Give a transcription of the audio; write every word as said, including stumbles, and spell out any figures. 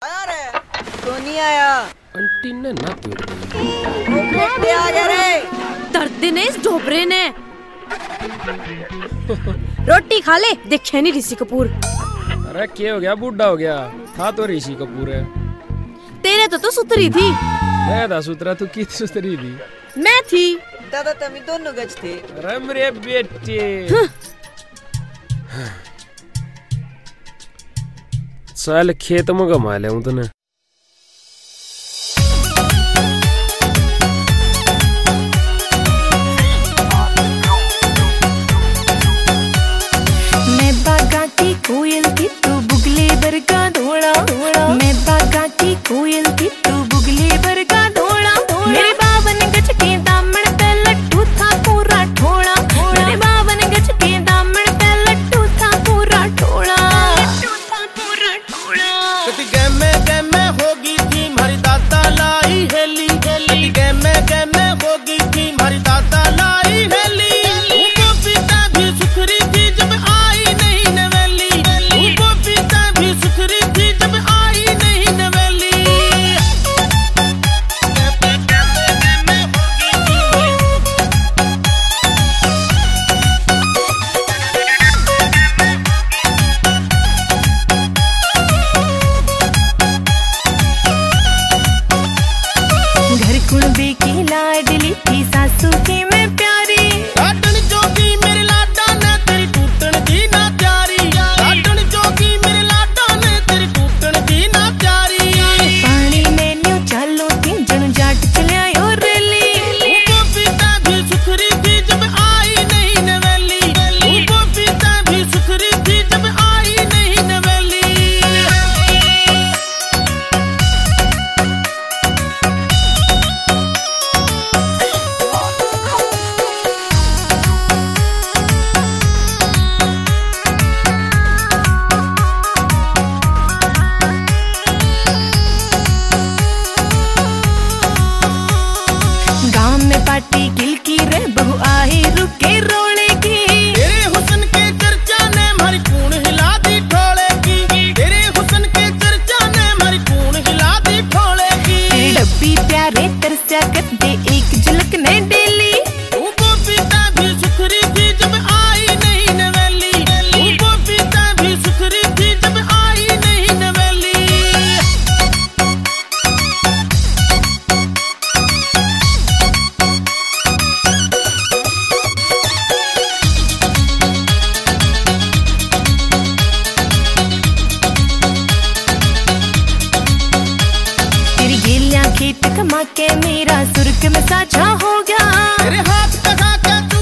आया रे तो नहीं आया। आंटी ने ना तोड़ दी। बेटे आ गया रे। दर्द ने इस ढोबरे ने। रोटी खा ले, देखे नहीं ऋषि कपूर। अरे क्या हो गया, बूढ़ा हो गया था तो ऋषि कपूर है। तेरे तो तो सुतरी थी। मैं था सुतरा, तू की सुतरी थी? मैं थी। दादा तभी दोनों गज थे। अरे मेरे बेटे साल खेत में घुमा ले तूने। मैं बागा की कोयल थी तू बुगले बरगा धोड़ा धोड़ा। मैं बागा की कोयल थी तू बुगले बरगा धोड़ा धोड़ा। मेरे बावन गज के दामन पे लट्टू था पूरा ठोड़ा। मेरे बावन गज के दामन पे लट्टू था पूरा ठोड़ा। कति गैमे गैमे होगी थी मारी दादा लाई हेली हेली। गैमे गैमे होगी थी मारी दादा लाई हेली। उनको पीता भी सुथरी थी जब आई नहीं नवेली। उनको पीता भी सुथरी थी जब आई नहीं नवेली। गैमे होगी घर कुलबे की लाडली थी सासू की मैं प्यारी। लाडन जोगी मेरे लाडा ने तेरी टूटन दी ना प्यारी। लाडन जोगी मेरे लाडा ने तेरी टूटन दी ना प्यारी। पानी में न्यू चालो थी जन जाट चलिया यो रेली। उनको पीता भी सुथरी थी जब आई नहीं नवेली। उनको पीता भी सुथरी थी जब आई नहीं नवेली। गांव में पार्टी गिलकी रे बहु आई रुके रोने की। तेरे हुस्न के चर्चा ने मारी कून हिला दी ठोले की। तेरे हुस्न के चर्चा ने मारी कून हिला दी ठोले की। तेरे डब्बी प्यारे तरस्या कदे एक झलक ने डेली। उनको पीता भी सुथरी थी जब आई नहीं नवेली। उनको पीता भी सुथरी थी जब आई नहीं नवेली। तेरी गेलियां खेत कमा के मेरा सुर्ग में साझा हो गया। तेरे हाथ कहा के